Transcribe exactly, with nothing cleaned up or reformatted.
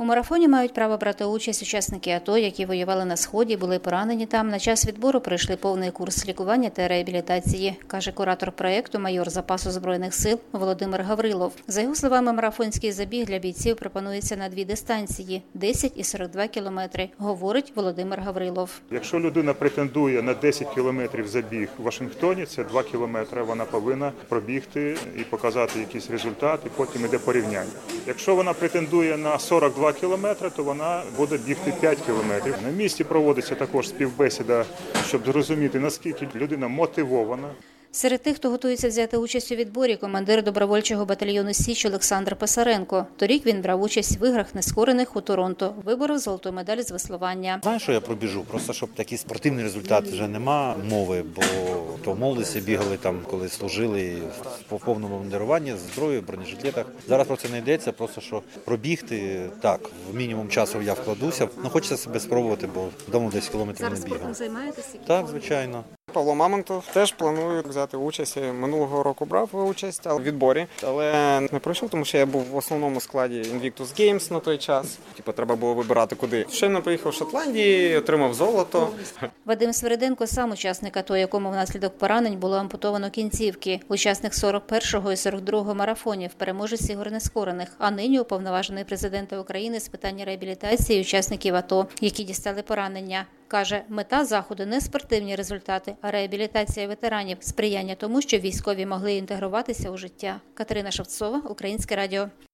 У марафоні мають право брати участь учасники АТО, які воювали на Сході, були поранені там. На час відбору пройшли повний курс лікування та реабілітації, каже куратор проєкту, майор запасу Збройних сил Володимир Гаврилов. За його словами, марафонський забіг для бійців пропонується на дві дистанції – десять і сорок два кілометри, говорить Володимир Гаврилов. Якщо людина претендує на десять кілометрів забіг в Вашингтоні, це два кілометри, вона повинна пробігти і показати якийсь результат, і потім йде порівняння. Якщо вона претендує на сорок два кілометри, то вона буде бігти п'ять кілометрів. На місці проводиться також співбесіда, щоб зрозуміти, наскільки людина мотивована. Серед тих, хто готується взяти участь у відборі, командир добровольчого батальйону «Січ» Олександр Писаренко. Торік він брав участь в іграх нескорених у Торонто. Виборов золоту медаль з веслування. Знаю, що я пробіжу, просто щоб такий спортивний результат вже нема мови, бо то в молодості бігали там, коли служили по повному бандеруванні, з зброєю, в бронежилетах. Зараз про це не йдеться, просто що пробігти, так, в мінімум часу я вкладуся. Ну, хочеться себе спробувати, бо вдома десять кілометрів не бігав. Зараз спортом займаєтеся? Так, звичайно. Павло Мамонтов теж планує взяти участь. Минулого року брав участь в відборі, але не пройшов, тому що я був в основному складі Invictus Games на той час. Типу, треба було вибирати куди. Щойно приїхав в Шотландії, отримав золото. Вадим Свириденко – сам учасник АТО, якому внаслідок поранень було ампутовано кінцівки. Учасник сорок першого і сорок другого марафонів, переможець ігор нескорених. А нині уповноважений президента України з питань реабілітації учасників АТО, які дістали поранення. Каже, мета заходу не спортивні результати, а реабілітація ветеранів, сприяння тому, що військові могли інтегруватися у життя. Катерина Шевцова, Українське радіо.